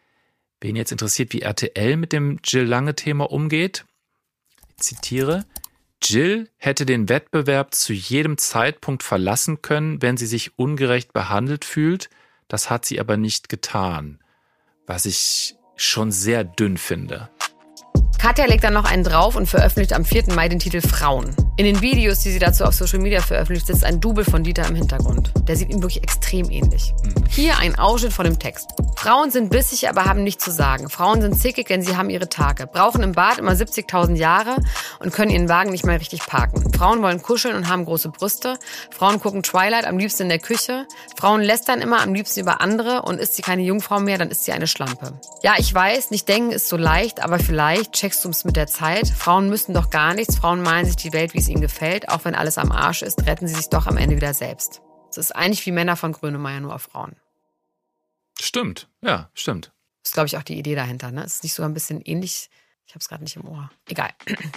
Wen jetzt interessiert, wie RTL mit dem Jill Lange-Thema umgeht? Ich zitiere: Jill hätte den Wettbewerb zu jedem Zeitpunkt verlassen können, wenn sie sich ungerecht behandelt fühlt. Das hat sie aber nicht getan. Was ich schon sehr dünn finde. Katja legt dann noch einen drauf und veröffentlicht am 4. Mai den Titel Frauen. In den Videos, die sie dazu auf Social Media veröffentlicht, sitzt ein Double von Dieter im Hintergrund. Der sieht ihm wirklich extrem ähnlich. Hier ein Ausschnitt von dem Text. Frauen sind bissig, aber haben nichts zu sagen. Frauen sind zickig, denn sie haben ihre Tage. Brauchen im Bad immer 70.000 Jahre und können ihren Wagen nicht mal richtig parken. Frauen wollen kuscheln und haben große Brüste. Frauen gucken Twilight am liebsten in der Küche. Frauen lästern immer am liebsten über andere und ist sie keine Jungfrau mehr, dann ist sie eine Schlampe. Ja, ich weiß, nicht denken ist so leicht, aber vielleicht checkst du es mit der Zeit. Frauen müssen doch gar nichts. Frauen malen sich die Welt, wie es ihnen gefällt. Auch wenn alles am Arsch ist, retten sie sich doch am Ende wieder selbst. Es ist eigentlich wie Männer von Grönemeyer, nur auf Frauen. Stimmt, ja, stimmt. Das ist, glaube ich, auch die Idee dahinter, ne? Ist nicht sogar ein bisschen ähnlich? Ich habe es gerade nicht im Ohr. Egal.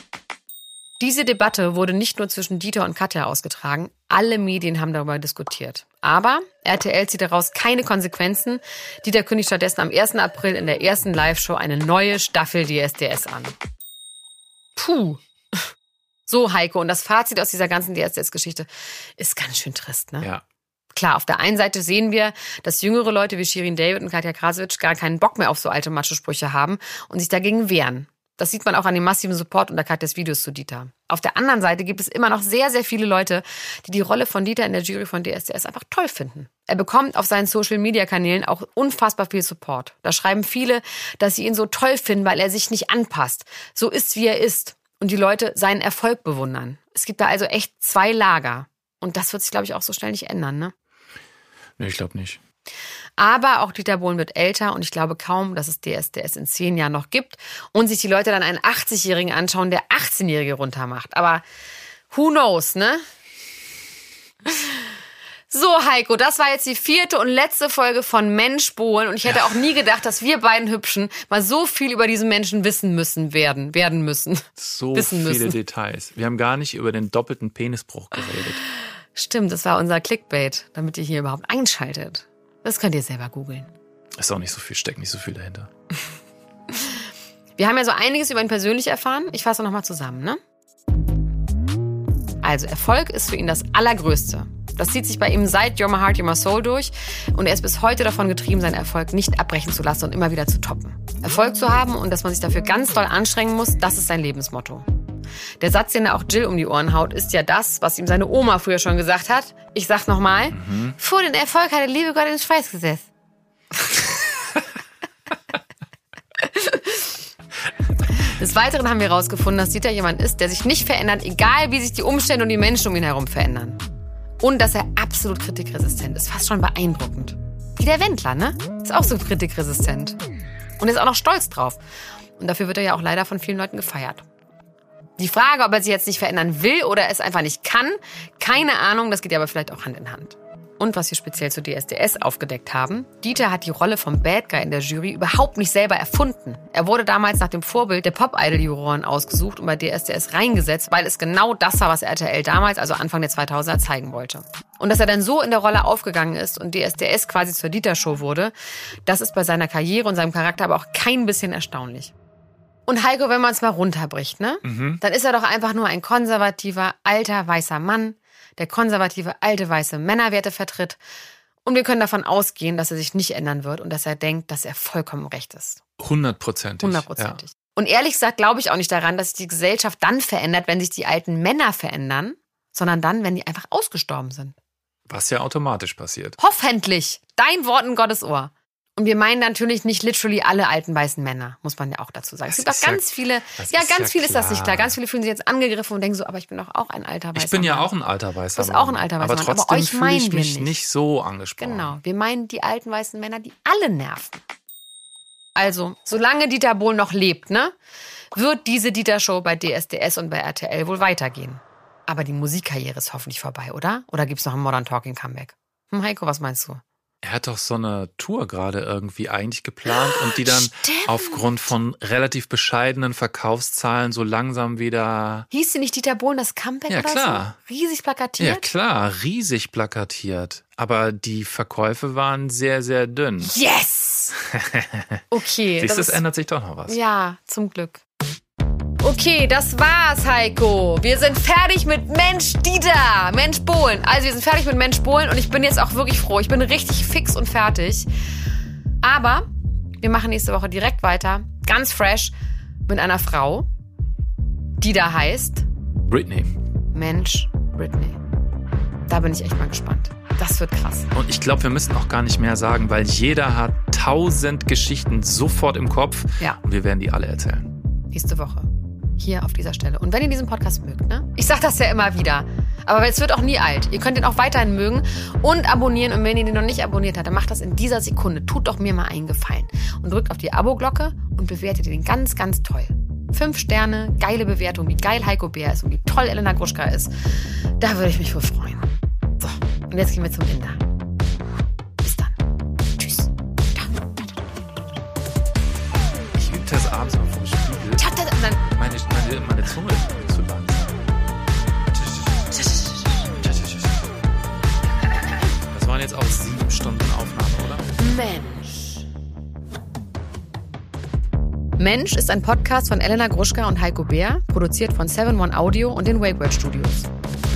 Diese Debatte wurde nicht nur zwischen Dieter und Katja ausgetragen. Alle Medien haben darüber diskutiert. Aber RTL zieht daraus keine Konsequenzen. Dieter kündigt stattdessen am 1. April in der ersten Live-Show eine neue Staffel DSDS an. Puh. So, Heiko, und das Fazit aus dieser ganzen DSDS-Geschichte ist ganz schön trist, ne? Ja. Klar, auf der einen Seite sehen wir, dass jüngere Leute wie Shirin David und Katja Krasavice gar keinen Bock mehr auf so alte Macho-Sprüche haben und sich dagegen wehren. Das sieht man auch an dem massiven Support unter Katjas Videos zu Dieter. Auf der anderen Seite gibt es immer noch sehr, sehr viele Leute, die die Rolle von Dieter in der Jury von DSDS einfach toll finden. Er bekommt auf seinen Social-Media-Kanälen auch unfassbar viel Support. Da schreiben viele, dass sie ihn so toll finden, weil er sich nicht anpasst. So ist, wie er ist. Und die Leute seinen Erfolg bewundern. Es gibt da also echt zwei Lager. Und das wird sich, glaube ich, auch so schnell nicht ändern, ne? Nee, ich glaube nicht. Aber auch Dieter Bohlen wird älter und ich glaube kaum, dass es DSDS in 10 Jahren noch gibt und sich die Leute dann einen 80-Jährigen anschauen, der 18-Jährige runtermacht. Aber who knows, ne? So, Heiko, das war jetzt die 4. und letzte Folge von Mensch Bohlen und ich hätte auch nie gedacht, dass wir beiden Hübschen mal so viel über diesen Menschen wissen werden müssen. So viele Details. Wir haben gar nicht über den doppelten Penisbruch geredet. Stimmt, das war unser Clickbait, damit ihr hier überhaupt einschaltet. Das könnt ihr selber googeln. Ist auch nicht so viel, steckt nicht so viel dahinter. Wir haben ja so einiges über ihn persönlich erfahren. Ich fasse nochmal zusammen, ne? Also, Erfolg ist für ihn das Allergrößte. Das zieht sich bei ihm seit You're My Heart, You're My Soul durch. Und er ist bis heute davon getrieben, seinen Erfolg nicht abbrechen zu lassen und immer wieder zu toppen. Erfolg zu haben und dass man sich dafür ganz doll anstrengen muss, das ist sein Lebensmotto. Der Satz, den er auch Jill um die Ohren haut, ist ja das, was ihm seine Oma früher schon gesagt hat. Ich sag's nochmal. Vor den Erfolg hat der liebe Gott ins Schweiß gesetzt. Des Weiteren haben wir herausgefunden, dass Dieter jemand ist, der sich nicht verändert, egal wie sich die Umstände und die Menschen um ihn herum verändern. Und dass er absolut kritikresistent ist. Fast schon beeindruckend. Wie der Wendler, ne? Ist auch so kritikresistent. Und ist auch noch stolz drauf. Und dafür wird er ja auch leider von vielen Leuten gefeiert. Die Frage, ob er sich jetzt nicht verändern will oder es einfach nicht kann, keine Ahnung, das geht ja aber vielleicht auch Hand in Hand. Und was wir speziell zu DSDS aufgedeckt haben, Dieter hat die Rolle vom Bad Guy in der Jury überhaupt nicht selber erfunden. Er wurde damals nach dem Vorbild der Pop-Idol-Juroren ausgesucht und bei DSDS reingesetzt, weil es genau das war, was RTL damals, also Anfang der 2000er, zeigen wollte. Und dass er dann so in der Rolle aufgegangen ist und DSDS quasi zur Dieter-Show wurde, das ist bei seiner Karriere und seinem Charakter aber auch kein bisschen erstaunlich. Und Heiko, wenn man es mal runterbricht, ne? Dann ist er doch einfach nur ein konservativer, alter, weißer Mann, der konservative, alte, weiße Männerwerte vertritt. Und wir können davon ausgehen, dass er sich nicht ändern wird und dass er denkt, dass er vollkommen recht ist. 100%. 100%. Ja. Und ehrlich gesagt glaube ich auch nicht daran, dass sich die Gesellschaft dann verändert, wenn sich die alten Männer verändern, sondern dann, wenn die einfach ausgestorben sind. Was ja automatisch passiert. Hoffentlich. Dein Wort in Gottes Ohr. Und wir meinen natürlich nicht literally alle alten weißen Männer, muss man ja auch dazu sagen. Es gibt auch ganz viele, ganz viel ist das nicht klar. Ganz viele fühlen sich jetzt angegriffen und denken so, aber ich bin doch auch ein alter weißer Mann. Ich bin ja auch ein alter weißer Mann. Du bist auch ein alter weißer Mann. Aber trotzdem fühle ich mich nicht so angesprochen. Genau, wir meinen die alten weißen Männer, die alle nerven. Also, solange Dieter Bohlen noch lebt, ne, wird diese Dieter-Show bei DSDS und bei RTL wohl weitergehen. Aber die Musikkarriere ist hoffentlich vorbei, oder? Oder gibt's noch ein Modern Talking Comeback? Heiko, was meinst du? Er hat doch so eine Tour gerade irgendwie eigentlich geplant und die dann aufgrund von relativ bescheidenen Verkaufszahlen so langsam wieder... Hieß sie nicht Dieter Bohlen das Comeback oder klar. So? Riesig plakatiert? Ja klar, riesig plakatiert. Aber die Verkäufe waren sehr, sehr dünn. Yes! Okay. Siehst du, es ändert sich doch noch was. Ja, zum Glück. Okay, das war's, Heiko. Wir sind fertig mit Mensch Dieter, Mensch Bohlen. Also wir sind fertig mit Mensch Bohlen und ich bin jetzt auch wirklich froh. Ich bin richtig fix und fertig. Aber wir machen nächste Woche direkt weiter, ganz fresh, mit einer Frau, die da heißt... Britney. Mensch Britney. Da bin ich echt mal gespannt. Das wird krass. Und ich glaube, wir müssen auch gar nicht mehr sagen, weil jeder hat 1000 Geschichten sofort im Kopf. Ja. Und wir werden die alle erzählen. Nächste Woche. Hier auf dieser Stelle. Und wenn ihr diesen Podcast mögt, ne? Ich sag das ja immer wieder. Aber es wird auch nie alt. Ihr könnt ihn auch weiterhin mögen und abonnieren. Und wenn ihr den noch nicht abonniert habt, dann macht das in dieser Sekunde. Tut doch mir mal einen Gefallen. Und drückt auf die Abo-Glocke und bewertet den ganz, ganz toll. 5 Sterne, geile Bewertung, wie geil Heiko Bär ist und wie toll Elena Gruschka ist. Da würde ich mich wohl freuen. So, und jetzt gehen wir zum Inder. Bis dann. Tschüss. Ich übe das abends mal vom Spiegel. Meine Zunge ist zu lang. Das waren jetzt auch 7 Stunden Aufnahme, oder? Mensch ist ein Podcast von Elena Gruschka und Heiko Bär, produziert von 7-One Audio und den Wake World Studios.